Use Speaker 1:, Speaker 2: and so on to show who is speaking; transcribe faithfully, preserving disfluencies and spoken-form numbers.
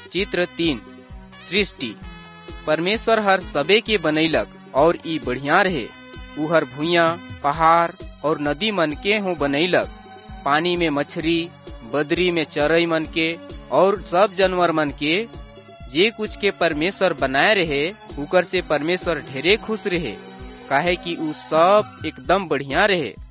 Speaker 1: चित्र तीन सृष्टि। परमेश्वर हर सबे के बनैलक और ई बढ़िया रहे। उहर भुइया पहाड़ और नदी मन के हो बनैलक, पानी में मछली, बदरी में चरई मन के और सब जानवर मन के। जे कुछ के परमेश्वर बनाए रहे उकर से परमेश्वर ढेरे खुश रहे, काहे कि उ सब एकदम बढ़िया रहे।